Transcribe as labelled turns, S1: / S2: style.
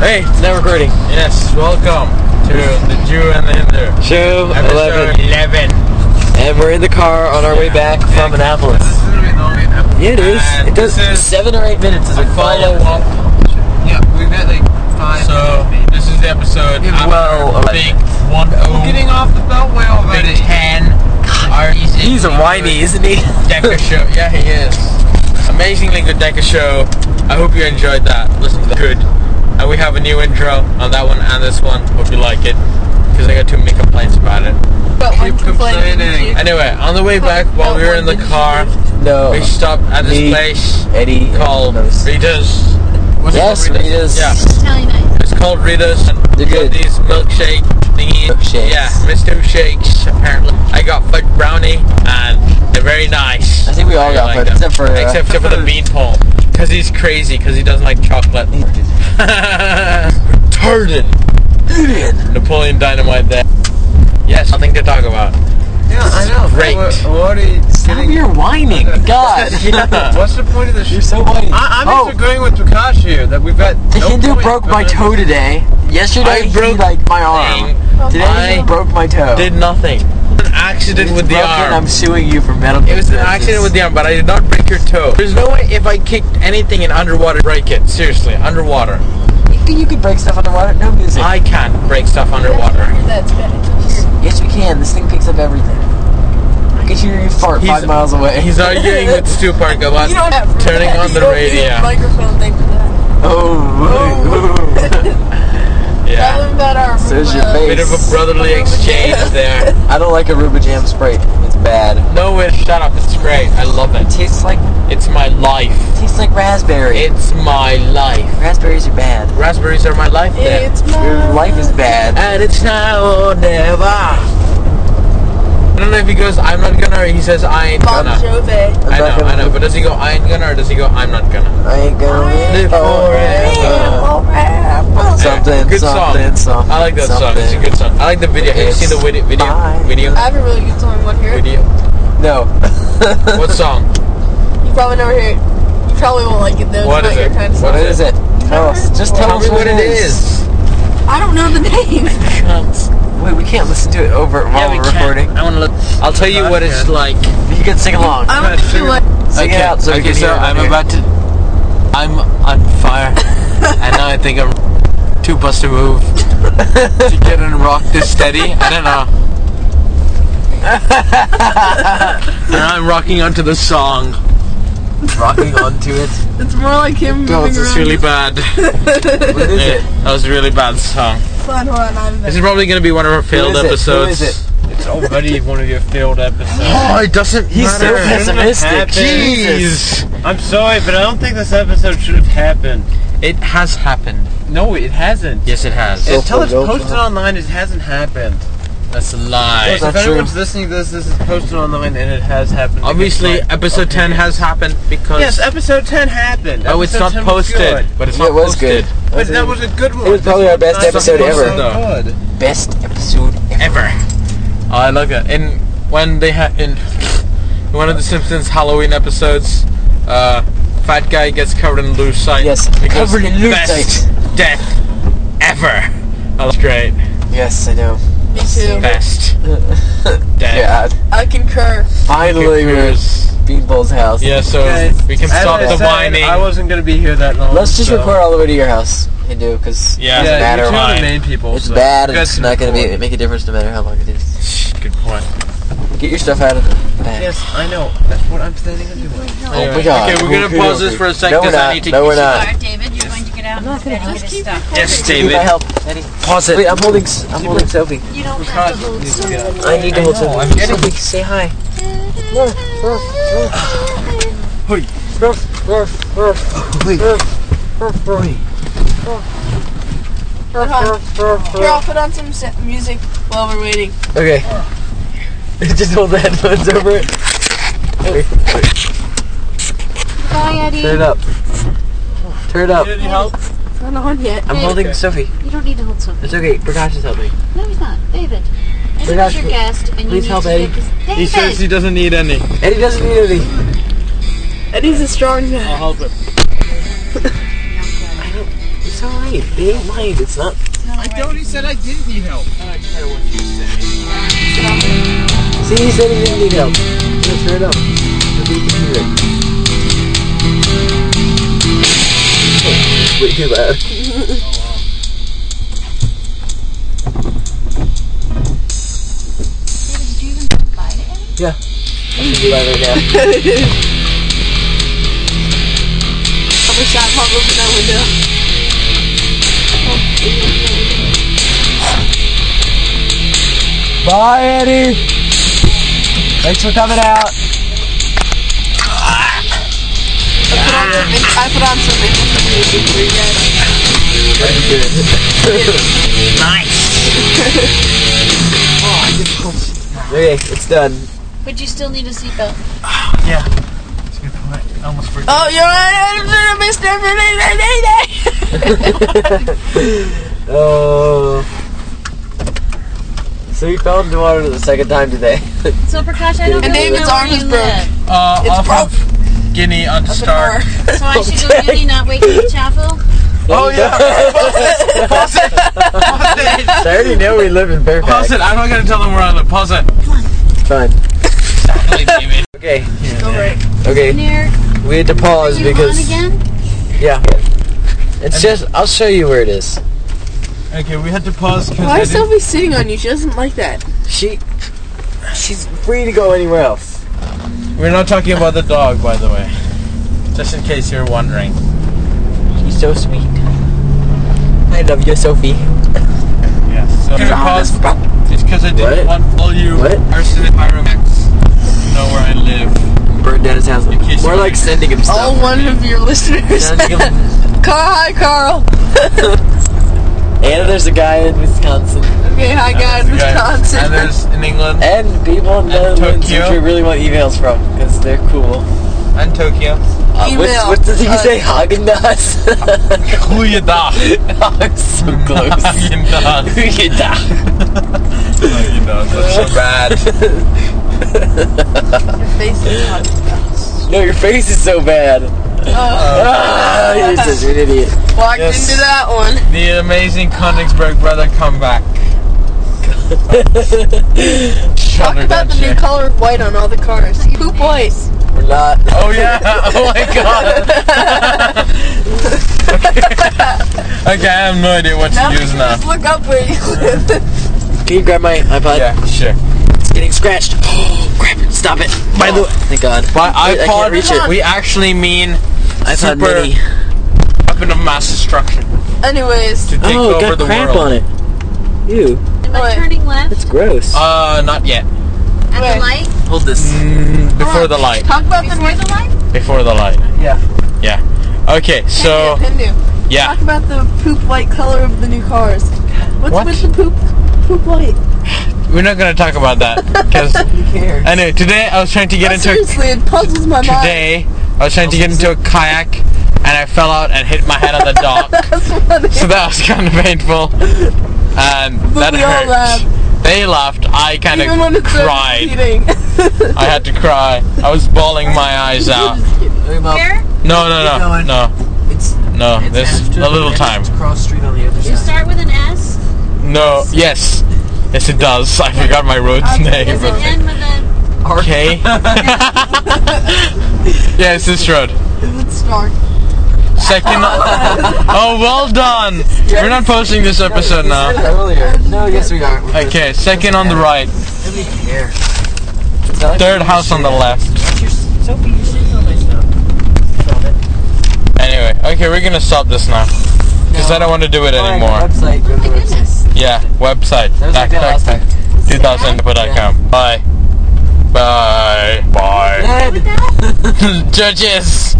S1: Hey, it's now recording.
S2: Yes, welcome to the Jew and the Hindu.
S1: Show
S2: Episode 11.
S1: And we're in the car on our way back from Annapolis.
S2: This is going to be long enough.
S1: Yeah, it is.
S2: And
S1: It does
S2: this is
S1: 7 or 8 minutes as we
S2: follow up.
S3: Yeah, we've had like 5
S2: So,
S3: minutes.
S2: this is the episode after Big 1-0.
S3: Getting off the beltway already.
S2: Big 10.
S1: He's a whiny, isn't he?
S2: Deca show. Yeah, he is. Amazingly good Deca show. I hope you enjoyed that. Listen to that. Good. And we have a new intro on that one and this one. Hope you like it. Because I got too many complaints about it.
S3: Keep complaining.
S2: Anyway, on the way back, while we were in the car,
S1: No.
S2: we stopped at this place
S1: Eddie
S2: called
S1: knows.
S2: Rita's. What's it
S1: Yes,
S2: called?
S1: Rita's.
S2: Yeah.
S4: Italian night.
S2: It's called Rita's. And
S1: They're
S2: we got
S1: good.
S2: these milkshake thingy.
S1: Milkshakes.
S2: Yeah, Mr. Shakes, apparently. I got fudge brownie, and they're very nice.
S1: I think we all got
S2: like
S1: fudge,
S2: them.
S1: except for
S2: for the beanpole. Because he's crazy, because he doesn't like chocolate. Retarded. Napoleon Dynamite there. Yes, nothing to talk about.
S3: Yeah, I know.
S2: Great.
S3: What are you
S1: Stop your whining. God.
S3: What's the point of this?
S1: You're so whiny.
S3: I'm just agreeing with Prakash here that we've got.
S1: The
S3: no
S1: Hindu
S3: point
S1: broke my
S3: behind
S1: toe today. Yesterday
S2: I
S1: he
S2: broke
S1: like my arm. Today he
S2: I
S1: broke my toe.
S2: did nothing. An accident with the
S1: Broken,
S2: arm.
S1: I'm suing you for medical
S2: It was an
S1: expenses.
S2: accident with the arm, but I did not break your toe. There's no way if I kicked anything in underwater to break it. Seriously, underwater.
S1: You could break stuff underwater. No music.
S2: I can't break stuff underwater.
S4: That's better.
S1: Yes, we can. This thing picks up everything. I can hear you fart 5 miles away.
S2: He's arguing with Stu Park about turning on the radio.
S4: Microphone thing for that.
S2: Yeah.
S1: There's your face.
S2: Bit of a brotherly exchange there.
S1: I don't like Aruba Jam Sprite. It's bad.
S2: No, shut up. It's great. I love it.
S1: Tastes like
S2: It's my life.
S1: raspberry.
S2: It's my life.
S1: Raspberries are bad.
S2: Raspberries are my life then.
S4: It's
S1: Your
S4: my
S1: life is bad.
S2: And it's now or never. I don't know if he goes, I'm not gonna, or he says, I ain't
S4: Bon
S2: gonna.
S4: Jovi.
S2: I know, but does he go, I ain't gonna, or does he go, I'm not gonna?
S1: I ain't gonna live Something,
S2: Good
S1: something,
S2: song.
S1: something.
S2: I like that song. It's a good song. I like the video. Have you seen the video?
S4: I have a really good song. Want to hear it?
S2: Video.
S1: No.
S2: What song?
S4: You probably never hear it. You probably won't like it though.
S2: What
S4: It's
S2: is
S4: not
S2: it?
S4: your kind of song.
S2: What
S1: What is it? Tell us. Just tell
S2: Tell
S1: us
S2: me what it is.
S4: I don't know the name.
S1: Wait, we can't listen to it over while we're recording.
S2: I want to look. I'll tell you what it's like.
S1: You can sing along.
S4: I don't feel like.
S1: Sing it out so we can hear it on here.
S2: I'm on fire, and now I think I'm too bust to move to get and rock this steady. I don't know. Now I'm rocking onto the song.
S1: Rocking onto it.
S4: It's more like him moving
S2: It's
S4: around.
S2: really bad.
S1: What is it?
S2: That was a really bad song.
S4: Hold on,
S2: This is probably going to be one of our failed
S1: Who is it?
S2: episodes.
S1: Who is it?
S3: It's already one of your failed episodes.
S2: Oh, it doesn't
S1: He's so
S2: matter.
S1: pessimistic.
S2: Jeez.
S3: I'm sorry, but I don't think this episode should have happened.
S2: It has happened.
S3: No, it hasn't.
S2: Yes, it has.
S3: Until it's posted online, it hasn't happened.
S2: That's a lie.
S3: Yes,
S1: not
S3: if
S1: true.
S3: anyone's listening to this, this is posted online and it has happened.
S2: Obviously, episode 10 has happened because...
S3: Yes, episode 10 happened.
S2: Oh, it's not
S3: Episode 10 was
S2: posted.
S3: good.
S2: But it's
S1: Yeah,
S2: not
S1: it was
S2: posted.
S1: good.
S3: But that was a good one.
S1: It was probably our best
S3: This
S1: episode
S3: was
S1: ever.
S3: so good.
S1: Best episode ever.
S2: Ever. Oh, I like that. In when they in one of the Simpsons Halloween episodes, fat guy gets covered in lucite.
S1: Yes,
S2: because
S1: covered in
S2: best death ever. Oh, that's great.
S1: Yes, I know.
S4: Me too.
S2: Best death.
S1: Yeah.
S4: I concur.
S1: Finally, we're at Beanpole's house.
S2: Yeah, so
S3: Okay,
S2: we can
S3: as
S2: stop
S3: I
S2: the
S3: said,
S2: whining.
S3: I wasn't going to be here that long.
S1: Let's just
S3: so.
S1: record all the way to your house, Hindu, because
S2: Yeah.
S1: it doesn't
S3: Yeah,
S1: matter.
S3: you're two of
S2: Fine.
S3: the main people.
S1: It's
S3: so.
S1: bad, and
S3: You guys
S1: it's
S3: can
S1: not going
S3: record.
S1: to make a difference no matter how long it is.
S2: Good point.
S1: Get your stuff out of the back.
S3: Yes, I know. That's what I'm planning on doing.
S1: Oh my God.
S2: Okay, we're gonna pause this for a second
S1: No, we're
S2: because I
S1: not.
S2: need to.
S1: No, we're not.
S5: Alright, David, you're going to get out and get his stuff.
S2: Yes,
S1: Need my
S2: David.
S1: help, Eddie.
S2: Pause it.
S1: Wait, I'm holding Sophie.
S5: You don't have to hold Sophie.
S1: I need to hold Sophie.
S2: I'm getting-
S1: Sophie, say hi.
S4: Here, I'll put on some music while we're waiting.
S1: Okay. Just hold the headphones over it.
S5: Bye, Eddie.
S1: Turn it up. Turn it up.
S3: Need any help?
S4: It's not on yet.
S1: I'm holding Sophie.
S5: You don't need to hold Sophie.
S1: It's okay. Prakash is helping.
S5: No, he's not. David. Eddie
S1: Prakash,
S5: is your guest, and you
S1: please
S5: need
S1: help
S5: to
S1: Eddie.
S5: get this.
S2: He says he
S5: David!
S2: doesn't need any.
S1: Eddie doesn't need any.
S4: Eddie's a strong guy.
S2: I'll help him.
S1: It's alright. They don't mind. It's not.
S2: I thought he said I didn't need help. I just heard what you said.
S1: See, he said he didn't need help. Yeah, turn it up. Maybe you can hear it. Way too loud.
S5: Did you even buy it?
S1: Yeah. I'm gonna do that right now.
S4: Other shot pop open that window.
S1: Bye, Eddie. Thanks for coming out.
S4: I put on some makeup for music for you guys.
S1: That's good. Okay, it's done.
S5: But you still need a seatbelt.
S2: Yeah. That's a good point. I almost forgot.
S4: Oh, you're right, Mr.
S1: Oh. So you fell into water the second time today.
S5: So Prakash, I don't
S4: And
S5: really
S4: David's
S5: know
S4: arm
S5: where
S4: is
S5: you
S4: broke.
S5: live.
S4: It's
S2: Off of Guinea on Stark.
S5: So I should go uni, not wait for the chapel?
S2: Oh yeah! Pause it! Pause it!
S1: I already know we live in Fairfax.
S2: Pause it! I'm not gonna tell them where I live. Pause it!
S1: Fine.
S2: Exactly, David.
S1: Okay.
S4: Go right.
S1: Okay.
S5: Near,
S1: We had to pause
S5: are you
S1: because.
S5: on again?
S1: Yeah. It's just. I'll show you where it is.
S2: Okay, we had to pause because
S4: Why is Sophie sitting on you? She doesn't like that.
S1: She's free to go anywhere else.
S2: We're not talking about the dog, by the way. Just in case you're wondering.
S1: She's so sweet. I love you, Sophie.
S2: Yes. So we paused. It's because I didn't
S1: What?
S2: want all you
S1: What?
S2: arsenic pyromax to know where I live.
S1: Burned down his house.
S2: In case
S1: We're
S2: you-
S1: like sending him stuff.
S4: All one of your listeners.
S1: Sending him-
S4: Hi, Carl.
S1: And there's a guy in Wisconsin.
S4: Okay, hi, guys,
S2: And there's a guy-
S4: Wisconsin.
S2: And there's in England
S1: And people in the Netherlands, which
S2: Tokyo.
S1: we really want emails from, because they're cool.
S2: and Tokyo.
S4: Email.
S1: What does he say? Haagen-Dazs?
S2: Goeiedag.
S1: I'm so close.
S2: Goeiedag.
S1: Goeiedag.
S2: That's so bad.
S4: Your face is hot.
S1: No, your face is so bad. Ah, you're such an idiot.
S4: Walked
S2: Yes.
S4: into that one.
S2: The amazing Königsberg brother come back.
S4: Talk about the new color of white on all the cars. Poop white.
S1: We're not.
S2: Oh yeah! Oh my god! Okay, I have no idea what
S4: Now
S2: to
S4: we
S2: use
S4: can
S2: now.
S4: just look up where you live.
S1: Can you grab my iPod?
S2: Yeah, sure.
S1: It's getting scratched. Oh, crap. Stop it. By the way. Thank God.
S2: By
S1: Wait, I can't reach it.
S2: iPod, we actually mean
S1: iPod
S2: super
S1: mini.
S2: weapon of mass destruction
S4: Anyways.
S2: to take
S1: Oh, it
S2: over
S1: got
S2: the
S1: crap
S2: world.
S1: on it. Ew.
S5: Am I
S4: Wait.
S5: turning left
S1: That's gross.
S2: Not yet.
S5: at
S4: Wait.
S5: the light?
S1: Hold this.
S2: Before the light.
S4: Talk about
S5: Before the light?
S2: Before the light.
S1: Yeah.
S2: Yeah. Okay, so
S4: Hindu.
S2: yeah.
S4: Talk about the poop white color of the new cars. What's
S2: What?
S4: with the poop white?
S2: We're not gonna talk about that because
S1: Who cares?
S2: anyway, today I was trying to get into
S4: Seriously, it puzzles my mind.
S2: today I was trying to get into a kayak and I fell out and hit my head on the dock.
S4: That's funny.
S2: So that was kind of painful, and
S4: But
S2: that
S4: we all
S2: hurt.
S4: laughed.
S2: They laughed. I kind
S4: Even when
S2: of
S4: it's
S2: cried.
S4: eating.
S2: I had to cry. I was bawling my eyes out.
S5: Here?
S2: No, no, no,
S1: going.
S2: no,
S1: It's
S2: no. There's a little time.
S1: Cross street on the other
S5: You start with an S?
S2: No. Yes. Yes, it does. I forgot my road's name.
S5: Does it end with an...
S2: Okay. Yes, this road.
S4: It's Stark.
S2: Second. Oh, well done. We're not posting this episode now.
S1: Earlier. No, yes we are.
S2: Okay, second on the right.
S1: Nobody cares.
S2: Third house on the left.
S1: Sophie, you're sitting on my stuff. Stop it.
S2: Anyway, okay, we're gonna stop this now because I don't want to do it anymore.
S1: Website. Go to the website.
S2: Yeah, website.
S1: That was like that last time.
S2: 2000.com. Bye. Bye. Bye.
S1: Dad.
S2: Judges.